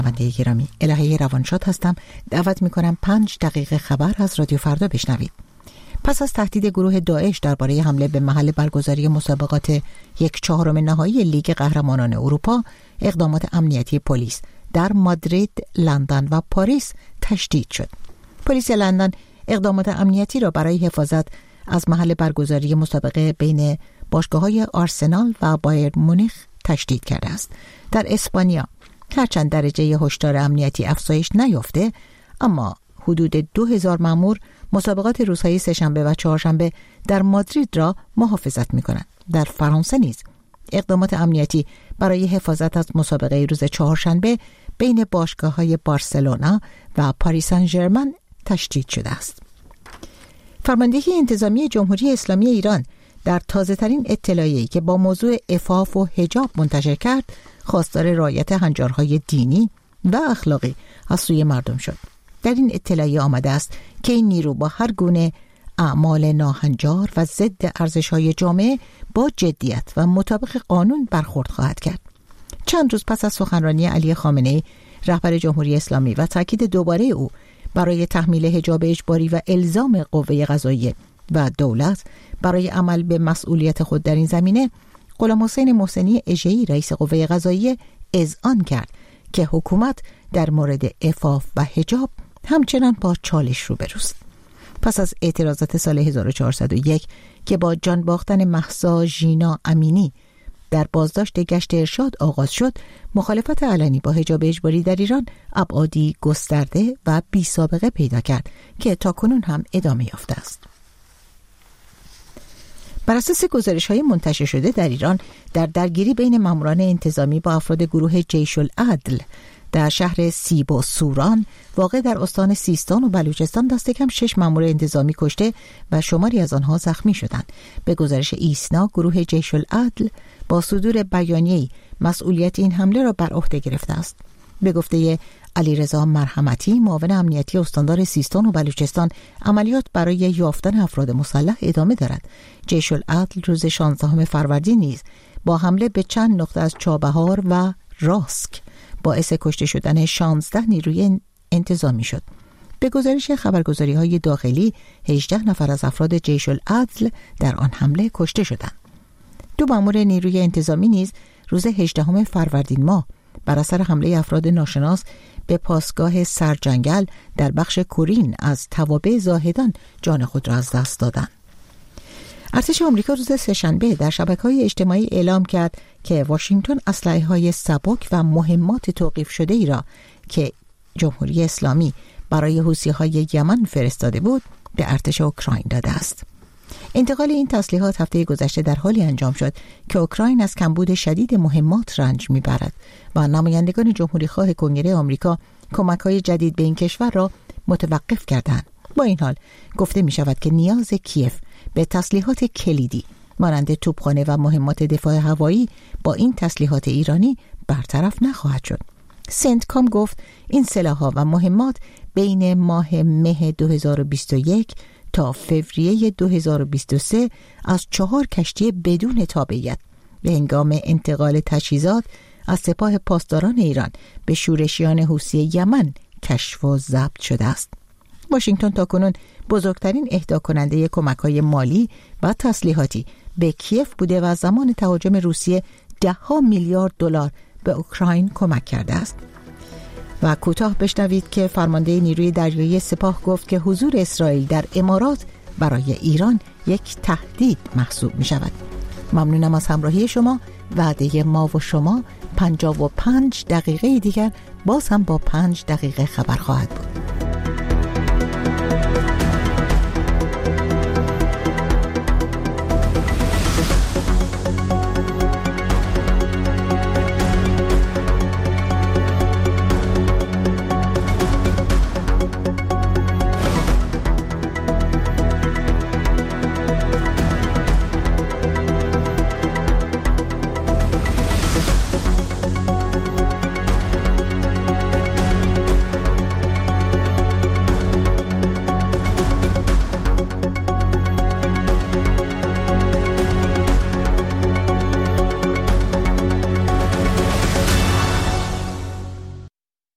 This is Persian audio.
بنده گرامی، الهه روانشاد هستم. دعوت میکنم 5 دقیقه خبر از رادیو فردا بشنوید. پس از تهدید گروه داعش درباره حمله به محل برگزاری مسابقات 1/4 نهایی لیگ قهرمانان اروپا، اقدامات امنیتی پلیس در مادرید، لندن و پاریس تشدید شد. پلیس لندن اقدامات امنیتی را برای حفاظت از محل برگزاری مسابقه بین باشگاه‌های آرسنال و بایر مونیخ تشدید کرده است. در اسپانیا هرچند درجه هشدار امنیتی افزایش نیافته، اما حدود 2000 مأمور مسابقات روزهای سه‌شنبه و چهارشنبه در مادرید را محافظت می‌کنند. در فرانسه نیز اقدامات امنیتی برای حفاظت از مسابقه روز چهارشنبه بین باشگاه‌های بارسلونا و پاریس سن ژرمن تشدید شده است. فرماندهی انتظامی جمهوری اسلامی ایران در تازه‌ترین اطلاعیه‌ای که با موضوع عفاف و حجاب منتشر کرد، خواستار رعایت هنجارهای دینی و اخلاقی از سوی مردم شد. در این اطلاعیه آمده است که این نیرو با هر گونه اعمال ناهنجار و ضد ارزش‌های جامعه با جدیت و مطابق قانون برخورد خواهد کرد. چند روز پس از سخنرانی علی خامنه‌ای رهبر جمهوری اسلامی و تاکید دوباره او برای تحمیل حجاب اجباری و الزام قوه قضاییه و دولت برای عمل به مسئولیت خود در این زمینه، غلامحسین محسنی اژه‌ای رئیس قوه قضاییه اذعان کرد که حکومت در مورد عفاف و حجاب همچنان با چالش روبروست. پس از اعتراضات سال 1401 که با جان باختن مهسا ژینا امینی در بازداشت گشت ارشاد آغاز شد، مخالفت علنی با حجاب اجباری در ایران ابعادی گسترده و بی سابقه پیدا کرد که تاکنون هم ادامه یافته است. بر اساس گزارش‌های منتشر شده در ایران، در درگیری بین ماموران انتظامی با افراد گروه جیش العدل در شهر سیب و سوران واقع در استان سیستان و بلوچستان دست کم 6 مامور انتظامی کشته و شماری از آنها زخمی شدند. به گزارش ایسنا، گروه جیش العدل با صدور بیانیه‌ای مسئولیت این حمله را بر عهده گرفته است. به گفته علیرضا مرحمتی، معاون امنیتی استاندار سیستان و بلوچستان، عملیات برای یافتن افراد مسلح ادامه دارد. جیش العدل روز 16 فروردین نیز با حمله به چند نقطه از چابهار و راسک باعث کشته شدن 16 نیروی انتظامی شد. به گزارش خبرگزاری‌های داخلی، 18 نفر از افراد جیش العدل در آن حمله کشته شدند. 2 مأمور نیروی انتظامی نیز روز 18 فروردین ماه بر اثر حمله افراد ناشناس به پاسگاه سرجنگل در بخش کورین از توابع زاهدان جان خود را از دست دادند. ارتش آمریکا روز سه‌شنبه در شبکه‌های اجتماعی اعلام کرد که واشنگتن اسلحه‌های سبک و مهمات توقیف شده ای را که جمهوری اسلامی برای حوثی‌های یمن فرستاده بود به ارتش اوکراین داده است. انتقال این تسلیحات هفته گذشته در حالی انجام شد که اوکراین از کمبود شدید مهمات رنج می‌برد و نمایندگان جمهوری‌خواه کنگره آمریکا کمک‌های جدید به این کشور را متوقف کردند. با این حال گفته می‌شود که نیاز کیف به تسلیحات کلیدی مانند توپخانه و مهمات دفاع هوایی با این تسلیحات ایرانی برطرف نخواهد شد. سنتکام گفت این سلاح‌ها و مهمات بین ماه مه 2021 تا فوریه 2023 از 4 کشتی بدون تابعیت به هنگام انتقال تجهیزات از سپاه پاسداران ایران به شورشیان حوثی یمن کشف و ضبط شده است. واشنگتن تاکنون بزرگترین اهدا کننده کمک‌های مالی و تسلیحاتی به کیف بوده و زمان تهاجم روسیه 10 میلیارد دلار به اوکراین کمک کرده است. و کوتاه بشنوید که فرمانده نیروی دریایی سپاه گفت که حضور اسرائیل در امارات برای ایران یک تهدید محسوب می شود. ممنونم از همراهی شما. وعده ما و شما 55 دقیقه دیگر باز هم با 5 دقیقه خبر خواهد بود.